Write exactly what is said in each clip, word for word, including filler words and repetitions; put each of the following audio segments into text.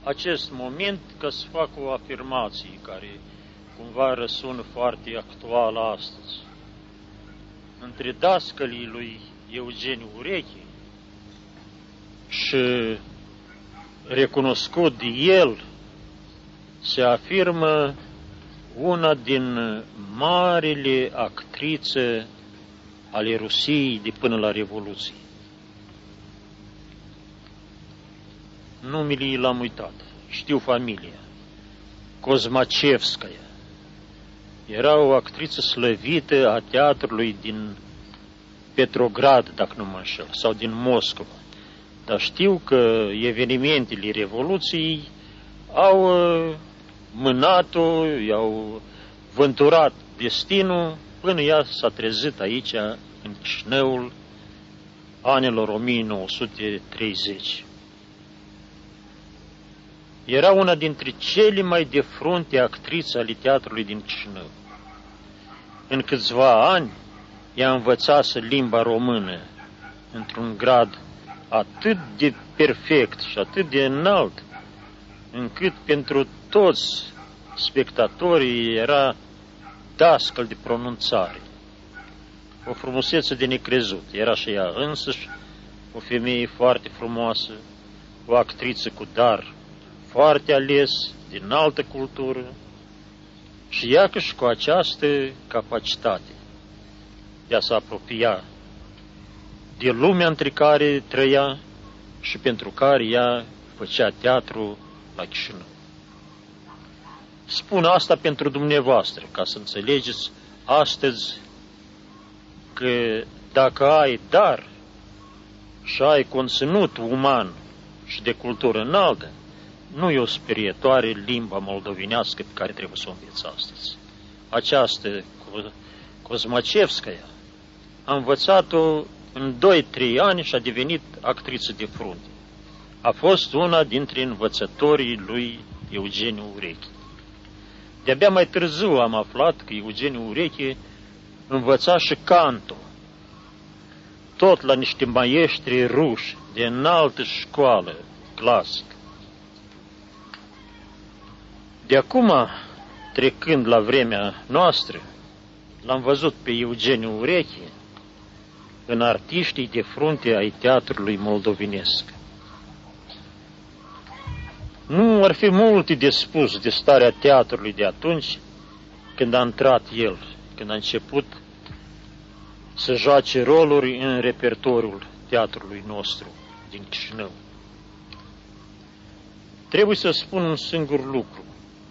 acest moment ca să fac o afirmație care cumva răsună foarte actuală astăzi. Între dascălii lui Eugeniu Ureche și recunoscut de el se afirmă una din marile actrițe ale Rusiei de până la Revoluție. Numele l-am uitat, știu familia, Kozmachevskaya. Era o actriță slăvită a teatrului din Petrograd, dacă nu mă înșel, sau din Moscova. Dar știu că evenimentele Revoluției au mânat-o, i-au vânturat destinul până ea s-a trezit aici, în Chișinăul anilor o mie nouă sute treizeci. Era una dintre cele mai de frunte actrițe ale teatrului din Chișinău. În câțiva ani, ea învățase limba română într-un grad atât de perfect și atât de înalt, încât pentru toți spectatorii era dascăl de pronunțare. O frumusețe de necrezut. Era și ea însăși o femeie foarte frumoasă, o actriță cu dar foarte ales, din altă cultură, și ea că și cu această capacitate de a se apropia de lumea între care trăia și pentru care ea făcea teatru la Chișinău. Spun asta pentru dumneavoastră, ca să înțelegeți astăzi că dacă ai dar și ai conținut uman și de cultură înaltă, nu e o sperietoare limba moldovenească pe care trebuie să o înveți astăzi. Această Kozmachevskaya a învățat-o în doi trei ani și a devenit actriță de frunte. A fost una dintre învățătorii lui Eugeniu Ureche. De-abia mai târziu am aflat că Eugeniu Ureche învăța și canto, tot la niște maestri ruși de înaltă școală clasică. De acum, trecând la vremea noastră, l-am văzut pe Eugeniu Ureche în artiștii de frunte ai teatrului moldovenesc. Nu ar fi multe de spus de starea teatrului de atunci, când a intrat el, când a început să joace roluri în repertoriul teatrului nostru din Chișinău. Trebuie să spun un singur lucru,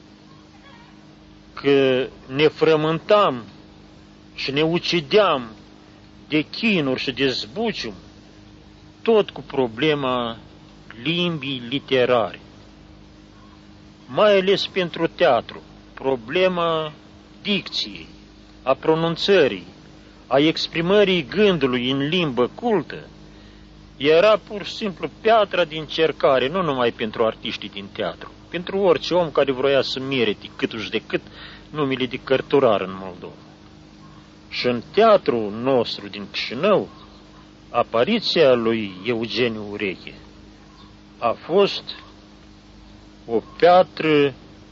că ne frământam și ne ucideam de chinuri și de zbucium, tot cu problema limbii literare. Mai ales pentru teatru, problema dicției, a pronunțării, a exprimării gândului în limbă cultă, era pur și simplu piatra din cercare, nu numai pentru artiștii din teatru, pentru orice om care vroia să merite câtuși de cât numele de cărturar în Moldova. Și în teatrul nostru din Chișinău, apariția lui Eugeniu Ureche a fost o piatră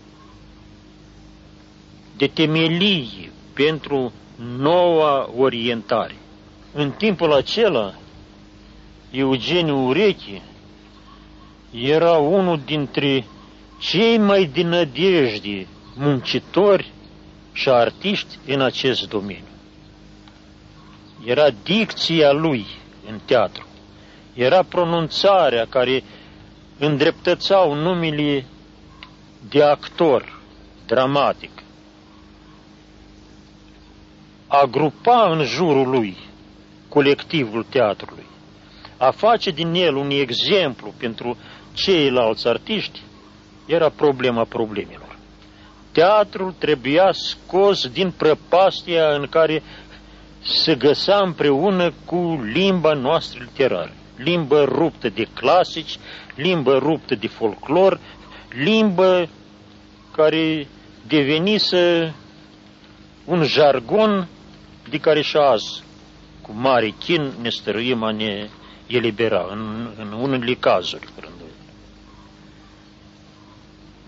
de temelie pentru noua orientare. În timpul acela, Eugeniu Ureche era unul dintre cei mai de nădejde muncitori și artiști în acest domeniu. Era dicția lui în teatru, era pronunțarea care îndreptățau numele de actor dramatic, a grupa în jurul lui colectivul teatrului, a face din el un exemplu pentru ceilalți artiști, era problema problemelor. Teatrul trebuia scos din prăpastia în care se găsea împreună cu limba noastră literară, limbă ruptă de clasici, limbă ruptă de folclor, limbă care devenise un jargon de care și azi, cu mare chin, ne stăruim a ne elibera în, în unele cazuri.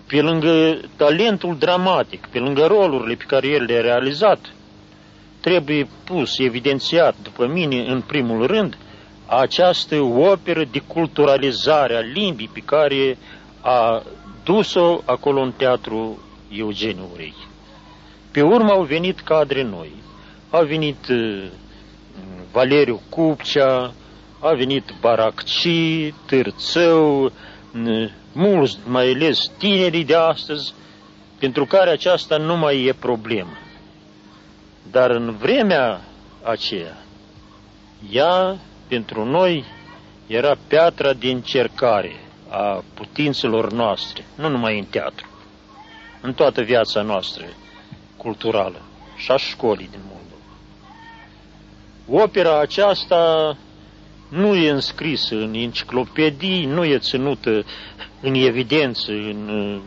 pe lângă talentul dramatic, pe lângă rolurile pe care el le-a realizat, trebuie pus, evidențiat, după mine, în primul rând, această operă de culturalizare a limbii pe care a dus-o acolo în teatru Eugeniu Urechi. Pe urmă au venit cadre noi. A venit uh, Valeriu Cupcea, a venit Baracci, Târțău, uh, mulți, mai ales tinerii de astăzi, pentru care aceasta nu mai e problemă. Dar în vremea aceea, ea, pentru noi, era piatra de încercare a putințelor noastre, nu numai în teatru, în toată viața noastră culturală și a școlii din Moldova. Opera aceasta nu e înscrisă în enciclopedii, nu e ținută în evidență, în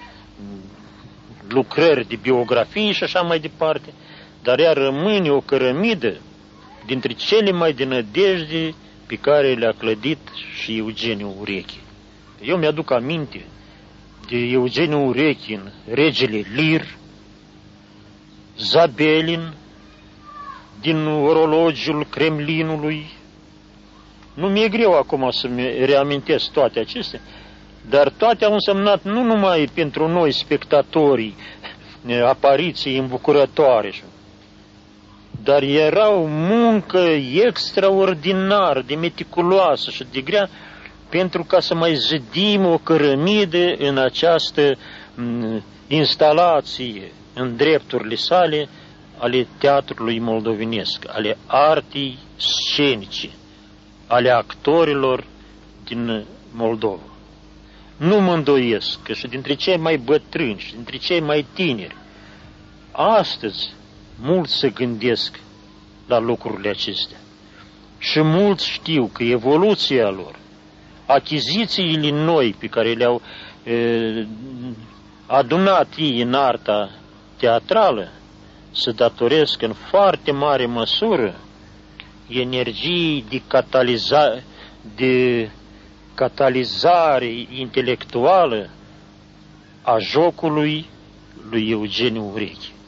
lucrări de biografii și așa mai departe, dar ea rămâne o cărămidă dintre cele mai de nădejde pe care le-a clădit și Eugeniu Urechi. Eu mi-aduc aminte de Eugeniu Urechi în Regele Lir, Zabelin, din Orologiul Kremlinului. Nu mi-e greu acum să-mi reamintesc toate acestea, dar toate au însemnat nu numai pentru noi, spectatorii, apariții îmbucurătoare, dar era o muncă extraordinar de meticuloasă și de grea pentru ca să mai zidim o cărămidă în această instalație, în drepturile sale, ale teatrului moldovenesc, ale artii scenice, ale actorilor din Moldova. Nu mă îndoiesc că și dintre cei mai bătrâni și dintre cei mai tineri, astăzi mulți se gândesc la lucrurile acestea. Și mulți știu că evoluția lor, achizițiile noi pe care le-au e, adunat ei în arta teatrală, se datoresc în foarte mare măsură energiei de, cataliza, de catalizare intelectuală a jocului lui Eugeniu Urechi.